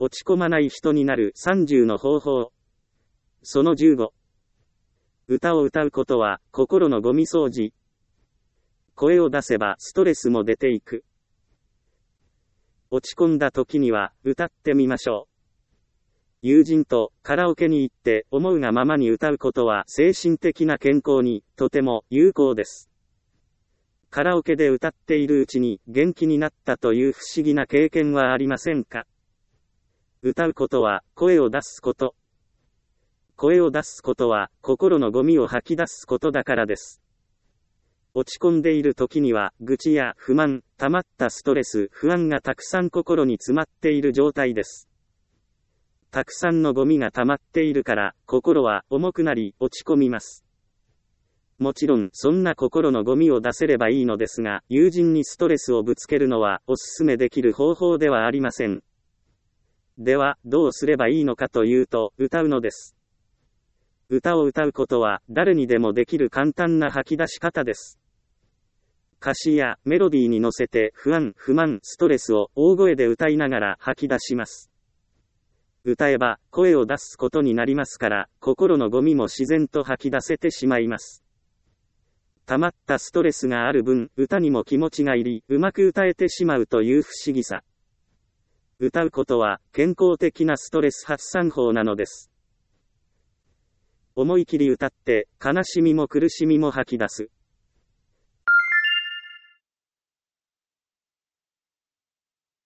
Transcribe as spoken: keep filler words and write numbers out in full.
落ち込まない人になるさんじゅうの方法。そのじゅうご。歌を歌うことは心のゴミ掃除。声を出せばストレスも出ていく。落ち込んだ時には歌ってみましょう。友人とカラオケに行って思うがままに歌うことは精神的な健康にとても有効です。カラオケで歌っているうちに元気になったという不思議な経験はありませんか？歌うことは声を出すこと。声を出すことは心のゴミを吐き出すことだからです。落ち込んでいる時には愚痴や不満、溜まったストレス、不安がたくさん心に詰まっている状態です。たくさんのゴミが溜まっているから心は重くなり落ち込みます。もちろんそんな心のゴミを出せればいいのですが、友人にストレスをぶつけるのはおすすめできる方法ではありません。ではどうすればいいのかというと、歌うのです。歌を歌うことは誰にでもできる簡単な吐き出し方です。歌詞やメロディーに乗せて不安、不満、ストレスを大声で歌いながら吐き出します。歌えば声を出すことになりますから、心のゴミも自然と吐き出せてしまいます。溜まったストレスがある分、歌にも気持ちが入り、うまく歌えてしまうという不思議さ。歌うことは健康的なストレス発散法なのです。思い切り歌って、悲しみも苦しみも吐き出す。